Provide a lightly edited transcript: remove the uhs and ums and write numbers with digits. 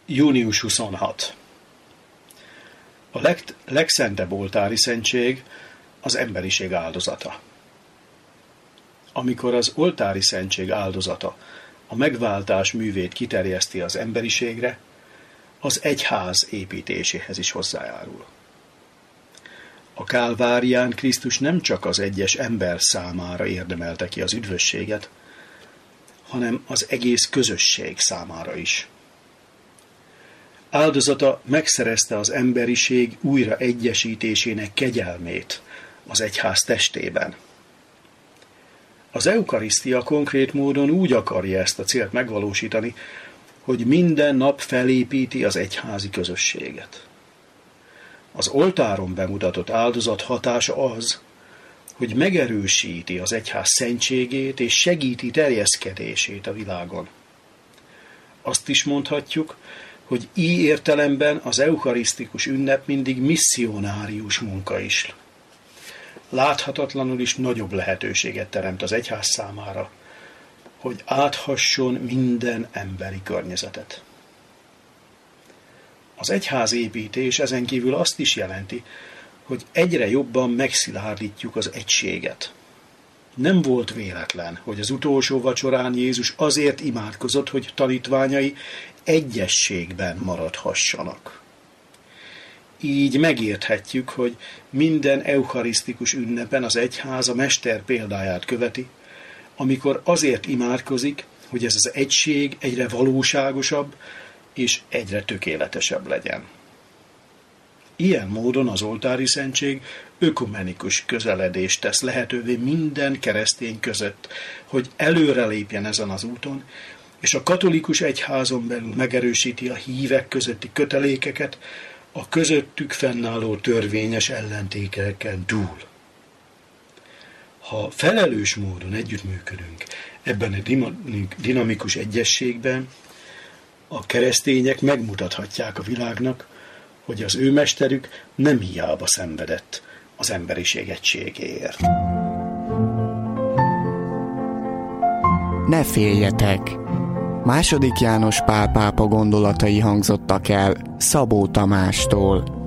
Június 26. A legszentebb oltári szentség az emberiség áldozata. Amikor az oltári szentség áldozata a megváltás művét kiterjeszti az emberiségre, az egyház építéséhez is hozzájárul. A Kálvárián Krisztus nem csak az egyes ember számára érdemelte ki az üdvösséget, hanem az egész közösség számára is. Áldozata megszerezte az emberiség újra egyesítésének kegyelmét az egyház testében. Az eukarisztia konkrét módon úgy akarja ezt a célt megvalósítani, hogy minden nap felépíti az egyházi közösséget. Az oltáron bemutatott áldozat hatása az, hogy megerősíti az egyház szentségét és segíti terjeszkedését a világon. Azt is mondhatjuk, hogy így értelemben az eukarisztikus ünnep mindig misszionárius munka is. Láthatatlanul is nagyobb lehetőséget teremt az egyház számára, hogy áthasson minden emberi környezetet. Az egyházépítés ezen kívül azt is jelenti, hogy egyre jobban megszilárdítjuk az egységet. Nem volt véletlen, hogy az utolsó vacsorán Jézus azért imádkozott, hogy tanítványai egyességben maradhassanak. Így megérthetjük, hogy minden eukarisztikus ünnepen az egyház a mester példáját követi, amikor azért imádkozik, hogy ez az egység egyre valóságosabb és egyre tökéletesebb legyen. Ilyen módon az oltári szentség ökumenikus közeledést tesz lehetővé minden keresztény között, hogy előrelépjen ezen az úton, és a katolikus egyházon belül megerősíti a hívek közötti kötelékeket a közöttük fennálló törvényes ellentéteken túl. Ha felelős módon együttműködünk ebben a dinamikus egyességben, a keresztények megmutathatják a világnak, hogy az ő mesterük nem hiába szenvedett az emberiség egységéért. Ne féljetek! II. János Pál pápa gondolatai hangzottak el Szabó Tamástól.